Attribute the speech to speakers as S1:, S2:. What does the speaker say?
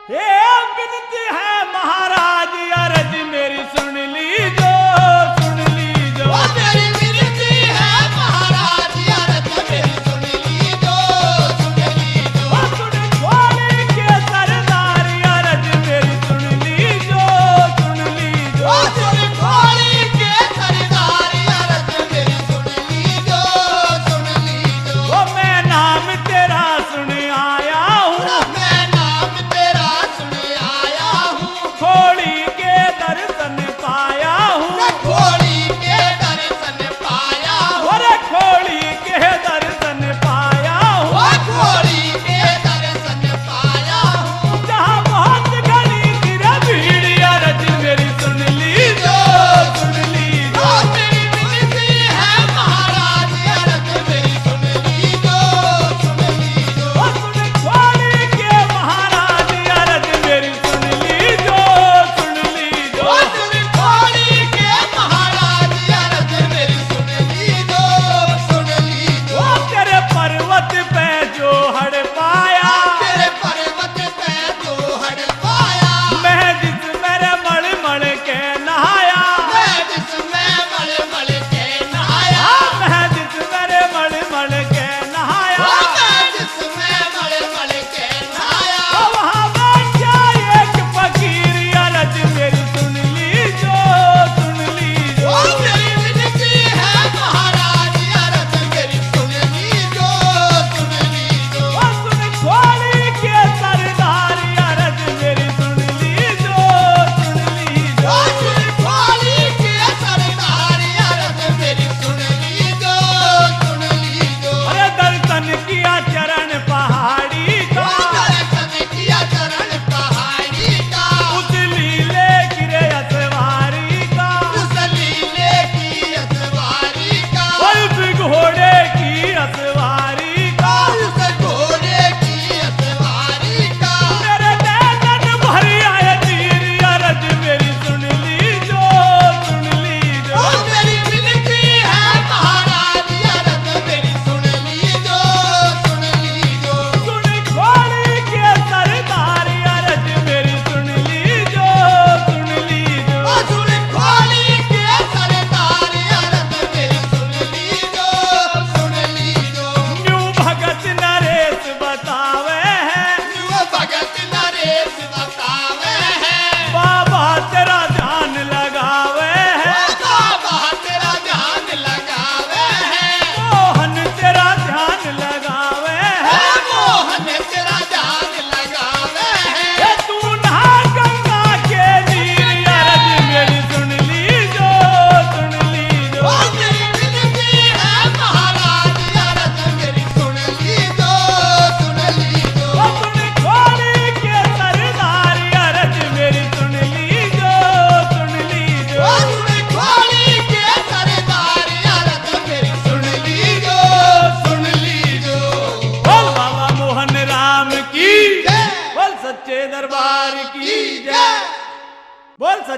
S1: हे विनती है महाराज अर्ज मेरी सुन लीजो, सुन लीजो।
S2: मेरी विनती है महाराज अर्ज मेरी सुन लीजो, सुन लीजो।
S1: सुन खोली के सरदार अर्ज मेरी सुन लीजो, सुन लीजो।
S2: सुन खोली के सरदार अर्ज मेरी सुन लीजो, सुन लीजो।
S1: मैं नाम तेरा सुन आया हूँ,
S2: मैं नाम तेरा सुन आया हूँ।
S1: खोली के दर्शन पाया हूँ,
S2: खोली के दर्शन पाया हूँ।
S1: अरे खोली के दर्शन पाया हूँ।
S2: खोली के दर्शन पाया हूँ।
S1: जहाँ बहुत घनी गिरा भीड़ अर्ज मेरी सुन लीजो, सुन लीजो।
S2: मेरी विनती है महाराज अर्ज मेरी सुन लीजो, सुन लीजो।
S1: सुन खोली के महाराज अर्ज मेरी सुन लीजो, सुन लीजो।
S2: सुन खोली के महाराज अर्ज मेरी सुन लीजो, सुन लीजो।
S1: तेरे पर्वत पे जो हड़ पाया,
S2: तेरे पर्वत पे जो हड़ पाया।
S1: मैं जिस मेरे मड़ मड़ के नहाया,
S2: मैं जिसमें मल मल के नहाया।
S1: मैं जिस मेरे मड़ मड़ के नहाया।
S2: मैं जिसमें मल मल के नहाया।
S1: वहाँ बैठा एक फकीर अर्ज मेरी सुन लीजो, सुन लीजो।
S2: मेरी विनती है महाराज अर्ज मेरी सुन लीजो, सुन लीजो।
S1: सुन खोली के सरदार अर्ज मेरी सुन लीजो, सुन लीजो।
S2: सुन खोली के सरदार अर्ज मेरी सुन लीजो, सुन लीजो।
S1: अरे दर्शन किया चरण पहाड़ी का,
S2: दर्शन किया चरण पहाड़ी का।
S1: उस लीले गिरे असवारी का,
S2: उस लीले की असवारी का।
S1: उस घोड़े की असवारी का।
S2: उस घोड़े की असवारी का।
S1: मेरे नैनन भर आए तीर अर्ज मेरी सुन लीजो, सुन लीजो।
S2: मेरी विनती है महाराज अर्ज मेरी सुन लीजो, सुन लीजो।
S1: सुन खोली के सरदार अर्ज मेरी सुन लीजो, सुन लीजो।
S2: सुन खोली के सरदार अर्ज मेरी सुन लीजो, सुन लीजो।
S1: न्यू भगत नरेश बतावे है,
S2: वो भगत नरेश बतावे है।
S1: बाबा तेरा ध्यान लगावे है,
S2: बाबा तेरा ध्यान लगावे है।
S1: मोहन तेरा ध्यान लगावे है।
S2: मोहन तेरा ध्यान लगावे है।
S1: ये तू नहा गंगा के नीर अर्ज मेरी सुन लीजो, सुन लीजो।
S2: मेरी विनती है महाराज अर्ज मेरी सुन लीजो, सुन लीजो।
S1: सुन खोली के सरदार अर्ज मेरी सुन लीजो, सुन लीजो।
S2: सुन खोली के सरदार अर्ज मेरी सुन लीजो, सुन लीजो।
S1: बोल बाबा मोहन राम की,
S2: जय।
S1: बोल सच्चे दरबार की
S2: की
S1: जय,
S2: जय।
S1: बोल